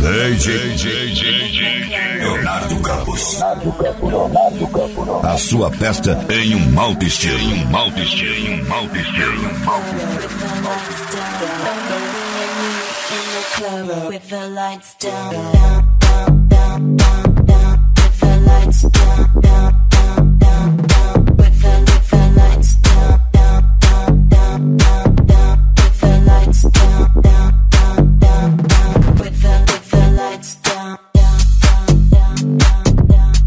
Leonardo Campos. A sua festa em um alto estilo. With the lights down, down, down, down, down, down. With the lights down, down, down, down, down. With the lights down, down, down, down, down, down. With the lights down, down, down, down, down. With the lights down, down, down, down, down, down, down, down.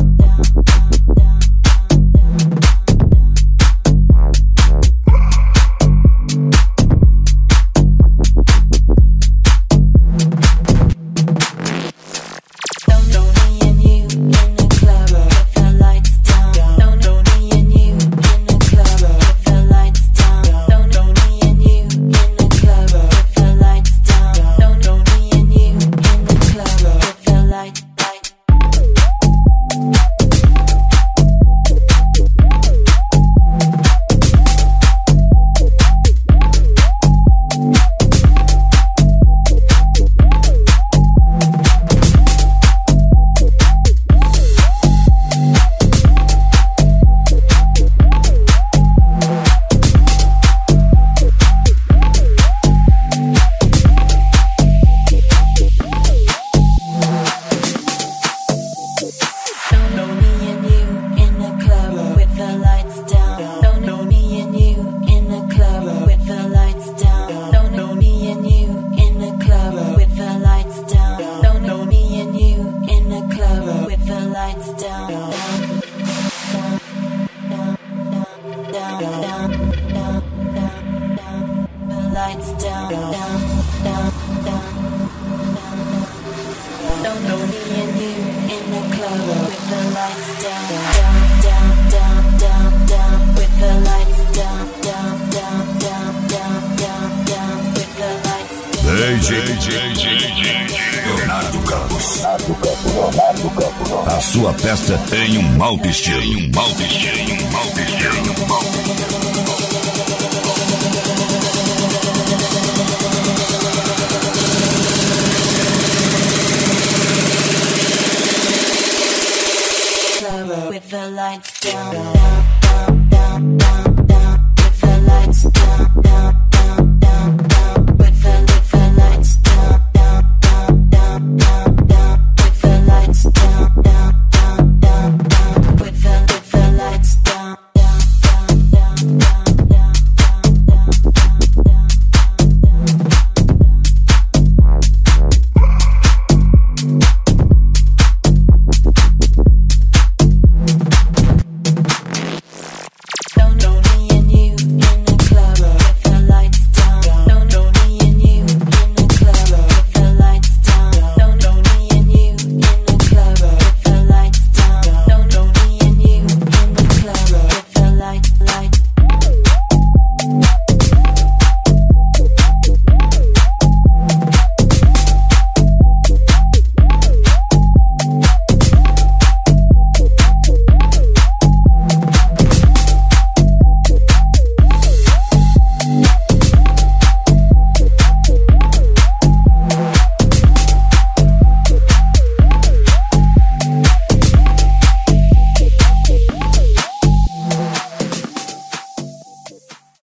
Leonardo Campos. A sua festa em um alto estilo. With the lights down.